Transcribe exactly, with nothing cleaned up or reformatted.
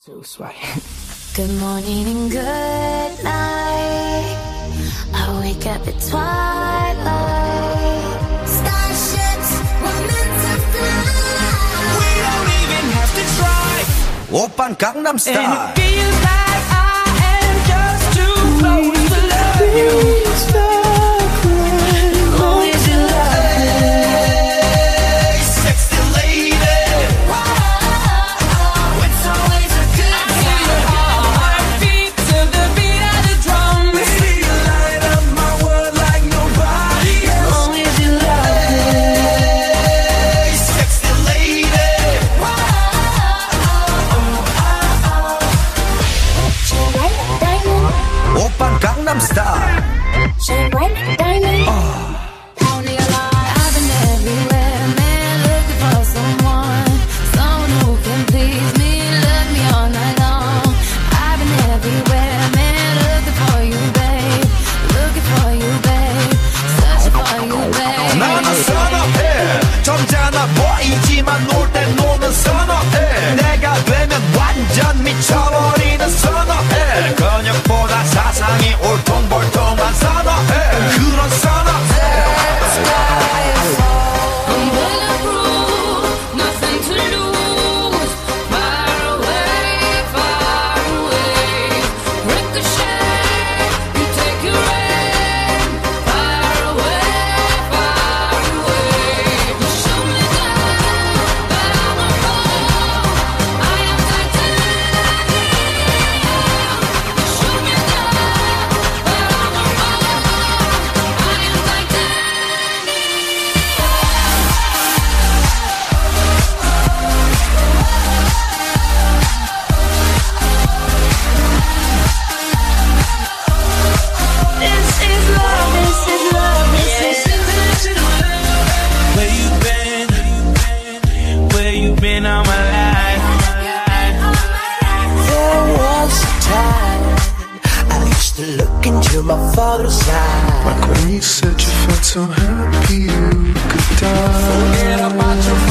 So swag. Good morning and good night. I wake up at twilight. Starships were meant to fly. We don't even have to try. Oppan Gangnam Style. And it feels like I am just too close to love you. Always in love. Hey, sexy lady. Whoa, it's always a good time. Heartbeat to the beat of the drum. Baby, you light up my world like nobody else. Always in love. Hey, sexy lady. Shine bright like a diamond. Oppan Gangnam Style. Shine bright like a diamond. Only a lie. I've been everywhere, man, looking for someone, someone who can please me, love me all night long. I've been everywhere, man, looking for you, babe, looking for you, babe, searching for you, babe. 나는 선어해 점잖아 보이지만 놀 땐 노는 선어해 내가 되면 완전 미쳐버리는 선어해 근육보다 사상이 울퉁불퉁한 선어해 그런 선어해 I'm bulletproof, nothing to lose. Far away, far away. Ricochet, you take your aim. Far away, far away. You shoot me down, but I won't fall. I am titanium. You shoot me down, but I won't fall. I am titanium. This is love, this is love, this is Where you been? Where you been all my life? There was a time I used to look into my father's eyes. Like when you said you felt so happy you could die. Forget about your